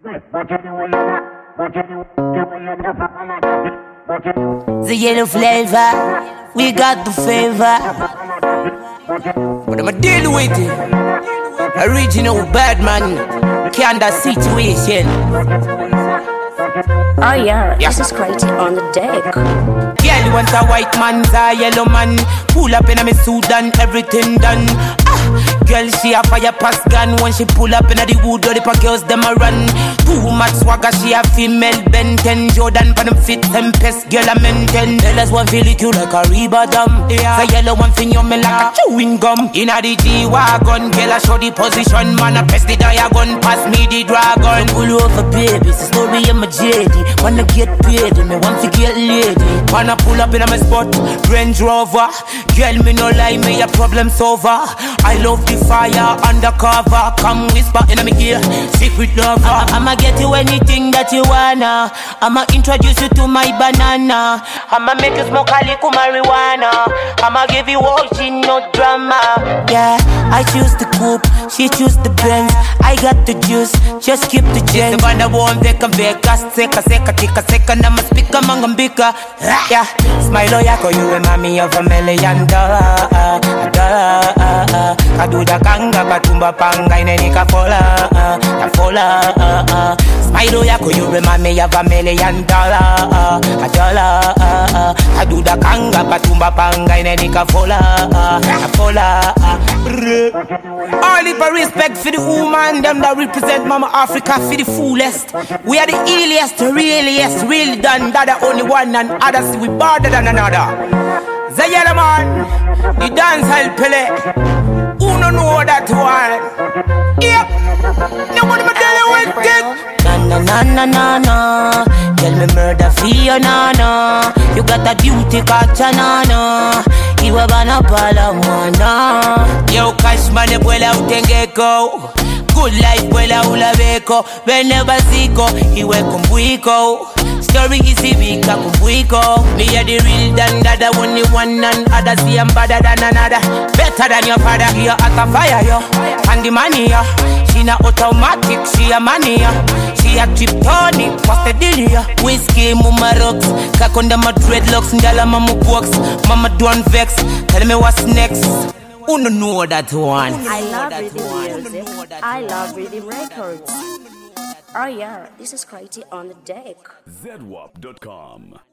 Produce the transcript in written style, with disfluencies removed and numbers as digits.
The yellow flavor, we got the favor. But I'ma deal with it. Original bad man, kinda situation. Oh yeah, this is crazy on the deck. Girl, you want a white man, a yellow man. Pull up in a me suit and everything done. Girl, she a fire pass gun. When she pull up in a the wood, all the girls them a run. Too much swagger, she a female Ben 10. Jordan for them fit Tempest, girl a maintain. Tell us one feel it you like a Reba dam. The yellow one thing you me like a chewing gum. In a the G-Wagon, girl a show the position. Man a press the diagon, pass me the dragon. Pull over baby, it's a story of my JD. Wanna get paid, me want to get lady. Wanna pull up in a my spot, Range Rover. Girl, me no lie, me a problem solver. I love the fire undercover. Come whisper in my ear, secret lover. I'ma get you anything that you wanna. I'ma introduce you to my banana. I'ma make you smoke a little marijuana. I'ma give you all she no drama. Yeah, I choose the coupe, she choose the Benz. I got the juice, just keep the gen. The banda won't veka veka, seka seka tika seka na maspika mangambika. Yeah, smile yako you and mommy of $1 million. Kaduda kanga batumba panga inenika fola, fola. Smile yako you remind me of $1 million. Kaduda kanga batumba panga inenika fola, fola. All the respect for the woman, them that represent Mama Africa for the fullest. We are the eeliest, realiest, real done. That the only one and others we better than another. The yellow man, the dance hall pele. Who no know that one? Yep, nobody me tell you with it. Na na na na na, tell me murder for you na na. You got a beauty catcher na na. Iwe bana pala mwana. Yo cash money vuela utengeko. Good life vuela ulabeko. Whenever ziko, iwe kumbuiko. Story easy vika kumbuiko. Me a the real than that, the only one and others see I'm better than another. Better than your father, you at a fire yo. And the money yo. She na automatic, she a money yo. She a Kryptonic, what's the deal yo? Whiskey, mama rocks. Kakonda my dreadlocks, ndala mama box. Mama don't vex, tell me what's next. Who no know that one? I love reading music. I love reading records. Oh yeah, this is crazy on the deck. ZWAP.com